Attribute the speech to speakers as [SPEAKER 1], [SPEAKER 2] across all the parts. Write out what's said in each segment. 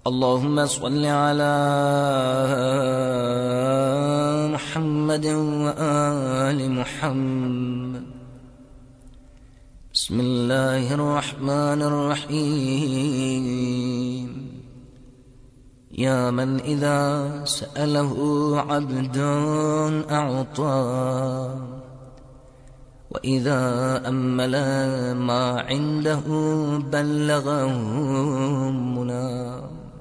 [SPEAKER 1] اللهم صل على محمد وآل محمد. بسم الله الرحمن الرحيم. يا من إذا سأله عبد أعطاه، وإذا أمل ما عنده بلغه مناه،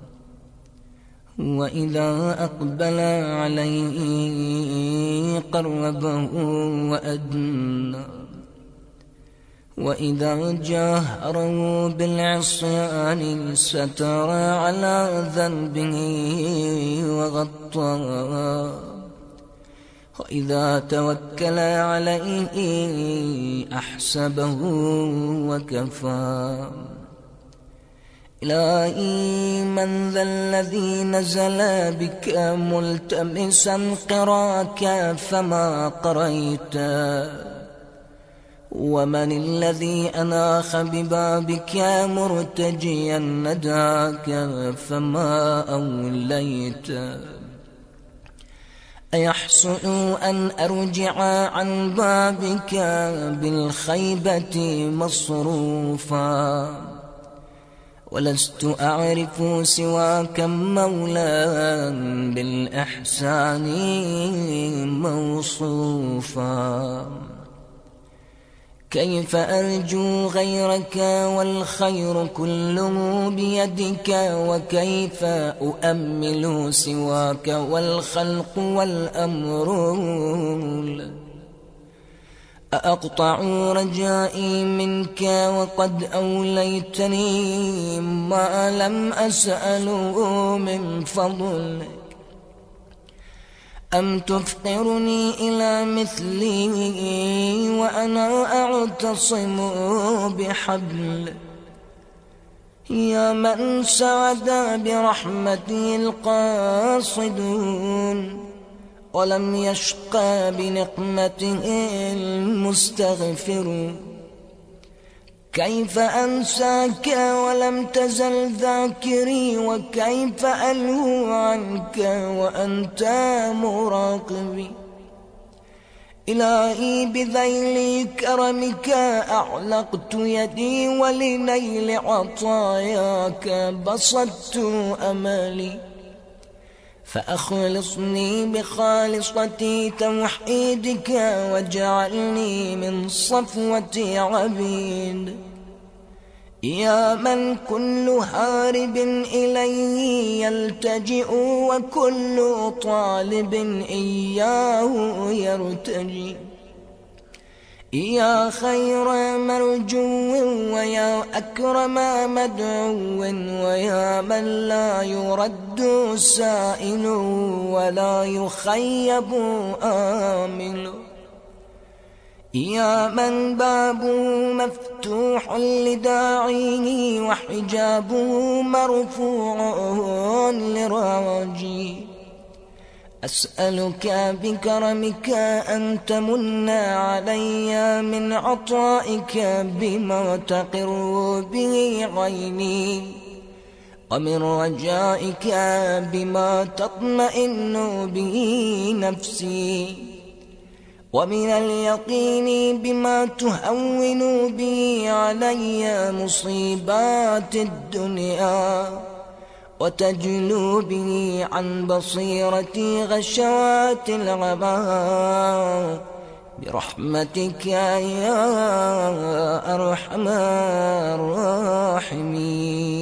[SPEAKER 1] وإذا أقبل عليه قربه وأدنى، وإذا جاهره بالعصيان ستر على ذنبه وغطاه، وإذا توكل عليه أحسبه وكفاه. إلهي من ذا الذي نزل بك ملتمسا قراك فما قريته، ومن الذي أناخ ببابك مرتجيا نداك فما أوليته. أيحسن أن أرجع عن بابك بالخيبة مصروفا، ولست أعرف سواك مولا بالإحسان موصوفا. كيف أرجو غيرك والخير كله بيدك، وكيف أؤمل سواك والخلق والأمر لك. أقطع رجائي منك وقد أوليتني ما لم أسأله من فضلك، أم تفقرني إلى مثلي وأنا أعتصم بحبلك. يا من سعد برحمته القاصدون، ولم يشقى بنقمته المستغفرون. كيف أنساك ولم تزل ذاكري، وكيف ألهو عنك وأنت مراقبي. إلهي بذيل كرمك أعلقت يدي، ولنيل عطاياك بسطت أملي. فأخلصني بخالصة توحيدك، واجعلني من صفوة عبيد. يا من كل هارب إليه يلتجئ، وكل طالب إياه يرتجي. يا خير مرجو ويا أكرم مدعو، ويا من لا يرد سائل ولا يخيب آمل. يا من بابه مفتوح لداعيه، وحجابه مرفوع لراجيه. أسألك بكرمك أن تمن علي من عطائك بما تقر به عيني، ومن رجائك بما تطمئن به نفسي، ومن اليقين بما تهون به علي مصيبات الدنيا، وتجلو به عن بصيرتي غشوات الغباء، برحمتك يا أرحم الراحمين.